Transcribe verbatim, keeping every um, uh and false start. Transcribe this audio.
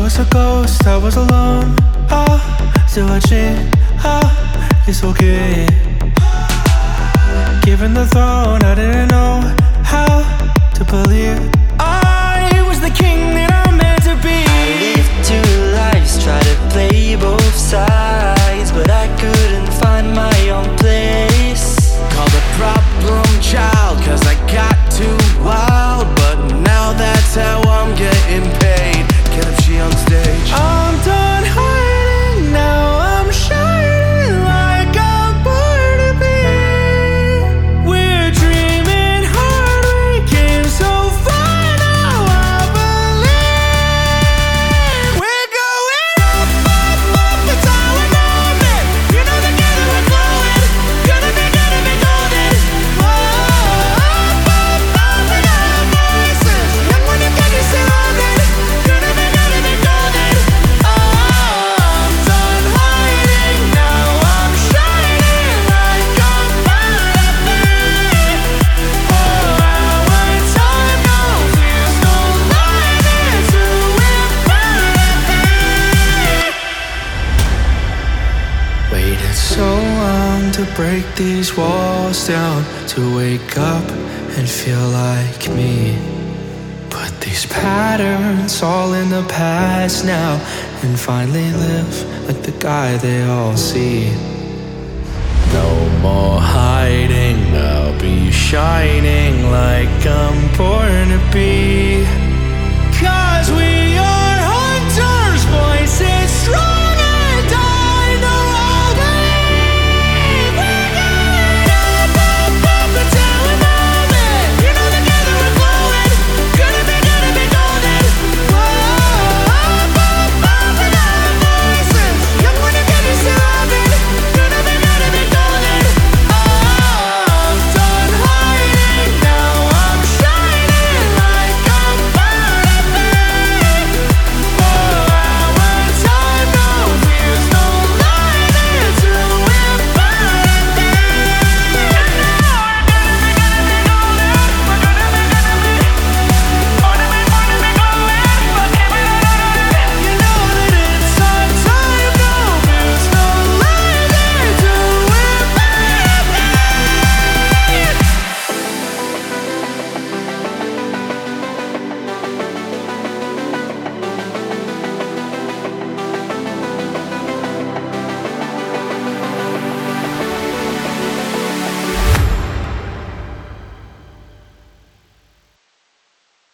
was a ghost, I was alone. Ah, still watching. Ah, it's okay. Given the throne, I didn't know how to believe I was the king that I'm meant to be. I lived two lives, tried to play both sides, but I couldn't find my own place. Called a problem child, cause I got too wild. But now that's how I'm getting paid. Get up, she on stage. I'm done hiding, now I'm shining like I'm born to be. We're dreaming hard, we came so far, now I believe. We're going up, up, up, it's how we're moving. You know together we're glowing. Gonna be, gonna be golden. Whoa, up, up, up, we got voices. And when you get you surrounded, gonna be, gonna be golden. Oh, I'm done hiding, now I'm shining like I'm born to be. Oh, our time, no fears, no limits, who we're born to be. Waited so long to break these walls down, to wake up and feel like me. Put these patterns all in the past now, and finally live like the guy they all see. No more hiding, I'll be shining like I'm born to be. 'Cause we